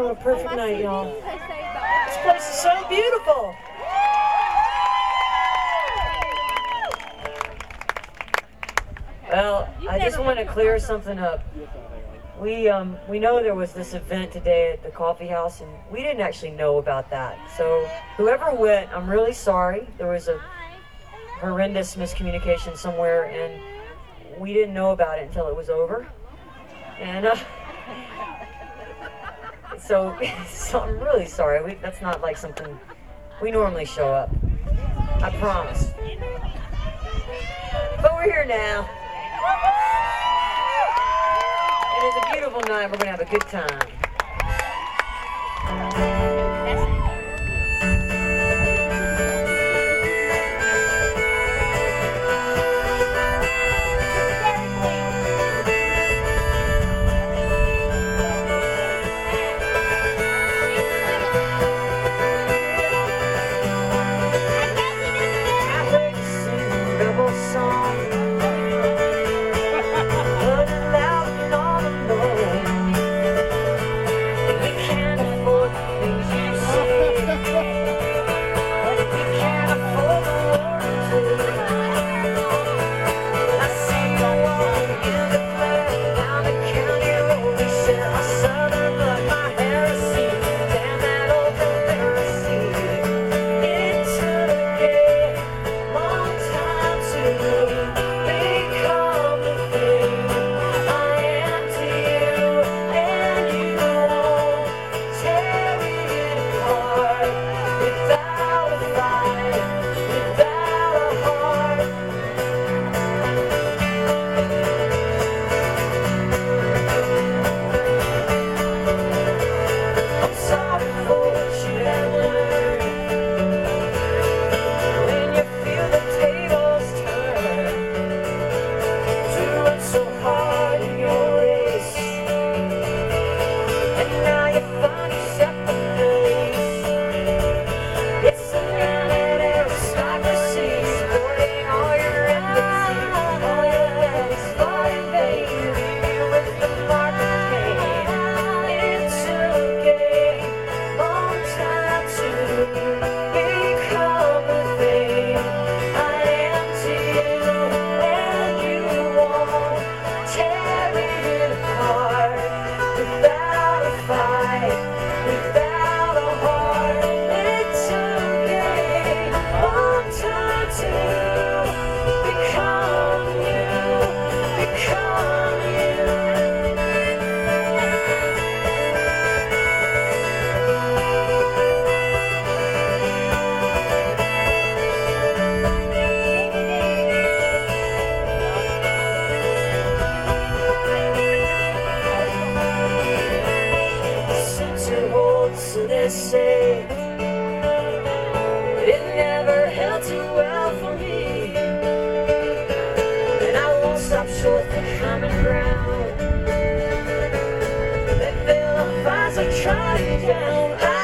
on a perfect night, y'all. This place is so beautiful. Well, I just want to clear something up. We know there was this event today at the coffee house, and we didn't actually know about that. So whoever went, I'm really sorry. There was a horrendous miscommunication somewhere, and we didn't know about it until it was over. And so I'm really sorry. That's not like something we normally show up. I promise. But we're here now. It is a beautiful night. We're going to have a good time. They say it never held too well for me, and I won't stop short of common ground. They fill the fires I try down.